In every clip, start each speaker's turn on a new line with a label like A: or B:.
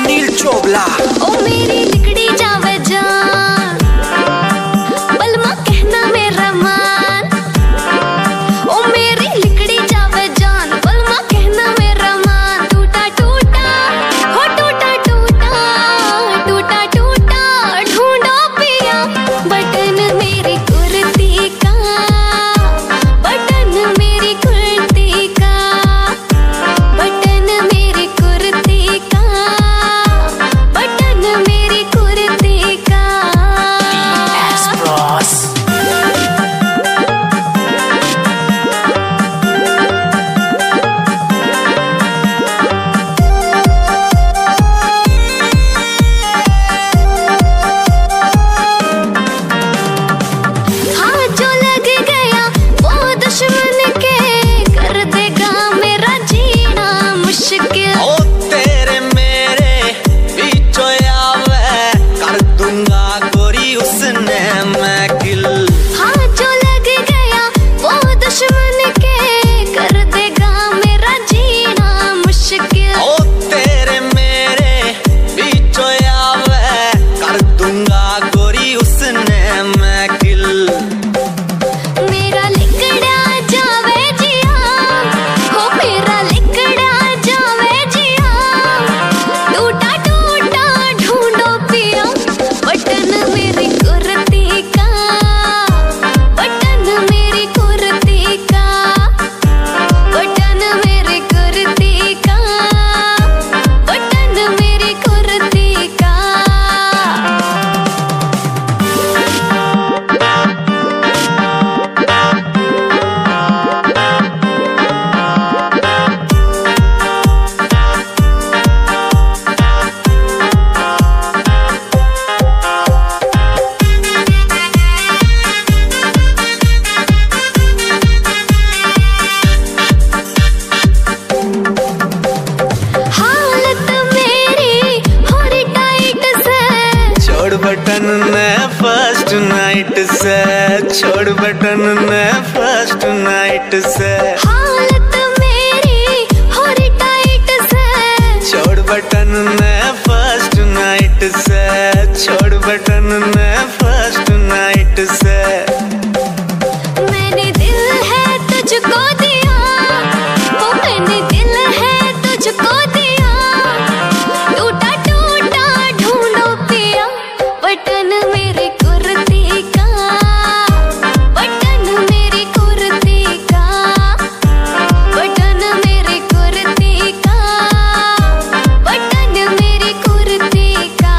A: अनिल चोबला।
B: ओ मेरी लिकड़ी जावे जान, बलमा कहना मेरा मान। ओ मेरी लिकड़ी जावे जान, बलमा कहना मेरा मान। टूटा टूटा हो टूटा टूटा, टूटा टूटा ढूंढो पिया बटन मेरी कुर्ती का, बटन मेरी कुर्ती का, बटन मेरी कुर्ती का, बटन मेरी कुर्ती का। हाँ जो लग गया वो दुश्मन के, कर देगा मेरा जीना मुश्किल।
A: ओ तेरे मेरे बीचों आवे, कर दूंगा गोरी उसने मैं किल।
B: हाँ जो लग गया वो दुश्मन के, कर देगा मेरा जीना मुश्किल।
A: ओ तेरे मेरे बीचों आवे, कर दूंगा गोरी उसने मैं किल।
B: मेरा लिकड़ा जावे जिया, हो मेरा लिकड़ा जावे जिया। टूटा टूटा ढूंढो पिया बटन मेरी कुर्ती का, बटन मेरी कुर्ती का, बटन मेरी कुर्ती का, बटन मेरी कुर्ती का। हालत मेरी हो रही टाइट से,
A: छोड़ बटन ने फर्स्ट नाइट से, छोड़ बटन ने फर्स्ट नाइट से।
B: हालत मेरी हो रही टाइट से,
A: छोड़ बटन ने फर्स्ट नाइट से, छोड़ बटन ने फर्स्ट नाइट से।
B: मैंने दिल है तुझको दिया, ओ मैंने दिल है तुझको दिया। टूटा टूटा ढूंढो पिया बटन मेरी कुर्ती का, बटन मेरी कुर्ती का, बटन मेरी कुर्ती का, बटन मेरी कुर्ती का।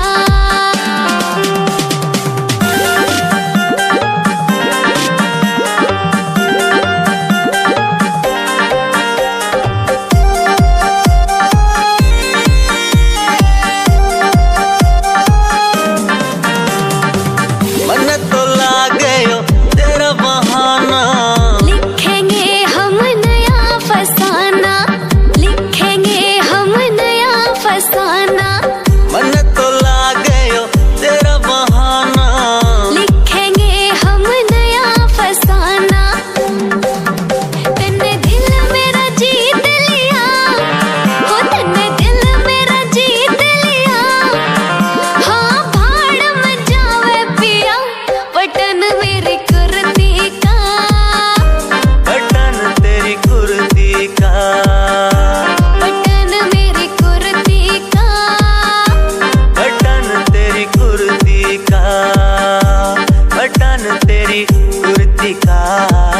A: मन तो लागयो तेरा बहाना,
B: लिखेंगे हम नया फसाना, लिखेंगे हम नया फसाना।
A: मन तो लागयो तेरा बहाना,
B: लिखेंगे हम नया फसाना। तन्ने दिल मेरा जीत लिया, हो तन्ने दिल मेरा जीत लिया। हाँ भाड़ में जावे पिया बटन मेरी कुर्ती का,
A: बटन तेरी कुर्ती का,
B: बटन मेरी कुर्ती का,
A: बटन तेरी कुर्ती का, बटन तेरी कुर्ती का।